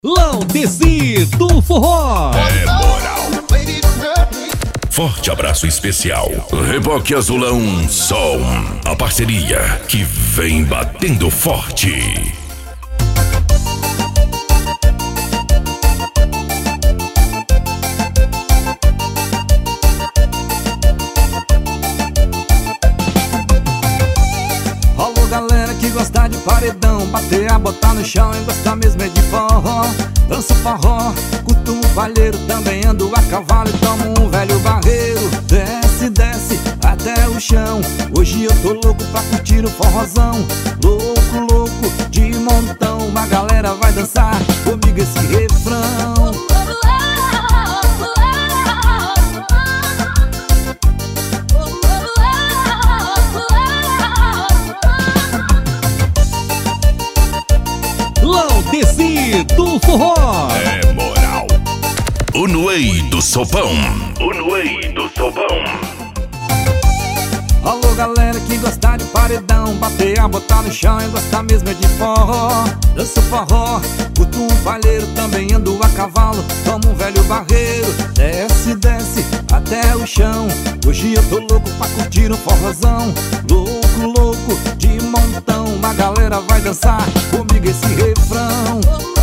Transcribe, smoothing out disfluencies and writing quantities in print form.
Laudeci do Forró. É moral. Forte abraço especial. Reboque Azulão Som. A parceria que vem batendo forte. Alô galera que gosta de paredão, bater a botar no chão e gostar mesmo é de forró. Dança forró, curto um palheiro, também ando a cavalo e tomo um velho barreiro. Desce, desce até o chão, hoje eu tô louco pra curtir o forrozão. Louco, louco, de montão, uma galera vai dançar comigo esse refrão. Laudeci do Forró. É moral. O Nuei do Sopão. O Nuei do Sopão. Alô galera que gosta de paredão, bater a botar no chão e gostar mesmo é de forró. Dança forró, curto um palheiro, também ando a cavalo, tomo um velho barreiro. Desce, desce até o chão, hoje eu tô louco pra curtir um forrozão. Louco, louco, de montão, uma galera vai dançar comigo esse refrão.